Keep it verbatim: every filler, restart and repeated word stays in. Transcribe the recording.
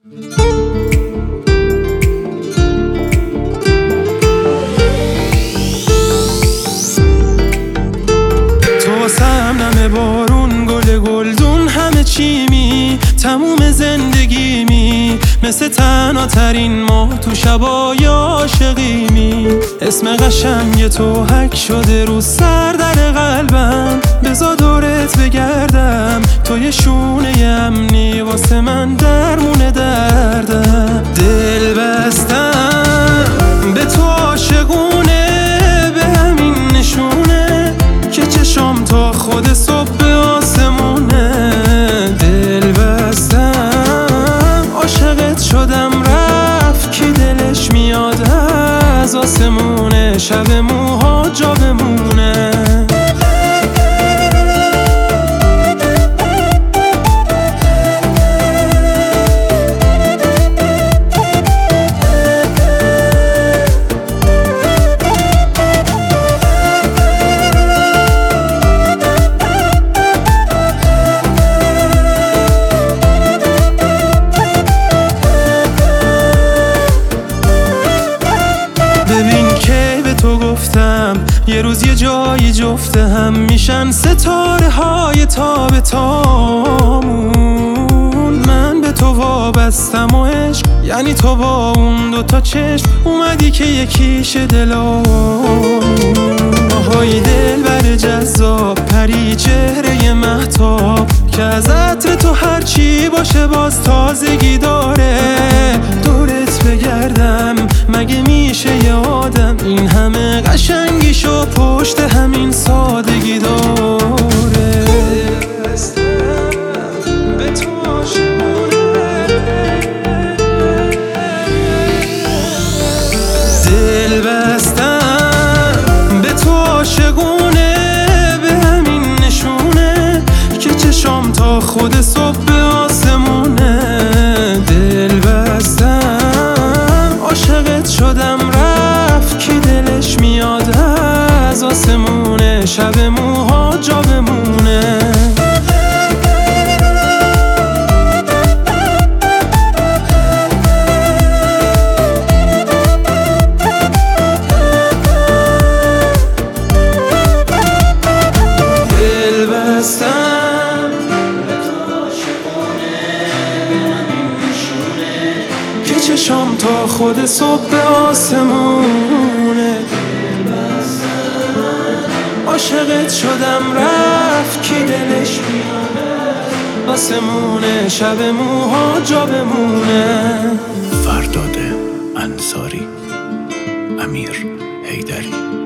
تو واسم نمه بارون، گل گلدون، همه چیمی، تموم زندگیمی، مثل تنها ترین ماه تو شبای عاشقیمی. اسم قشنگ تو حک شده رو سر در قلبم، بزا دورت بگردم، تو یه شونه امنی واسه من درمونه دردم. دل بستم به تو عاشقونه، به همین نشونه که چشام تا خود صبح به آسمونه. دل بستم عاشقت شدم، رفت کی دلش میاد از آسمونه، شب موها جا بمونه. یه روز یه جایی جفته هم میشن ستاره های تا به تامون. من به تو وابستم و عشق یعنی تو با اون دوتا چشم اومدی که یکیش دلامون. آهای دل بر جذاب، پری چهره مهتاب، که از عطر تو هرچی باشه باز تازگی داره. دورت بگردم مگه میشه یه آدم این همه قشنگیشو پشت همین سادگی داره. به تو عاشقونه، دل بستم به تو عاشقونه، به همین نشونه که چشام تا خود صبح به آسمونه. دل بستم عاشقت شدم، رفت کی دلش میاد از آسمونه، شب موها جا بمونه. دل بستم به تو عاشقونه، به همین نشونه که چشام تا خود صبح به آسمونه. عاشقت شدم، رفت کی دلش میاد آسمونه، شب موها جا بمونه. فرداد انصاری، امیر حیدری.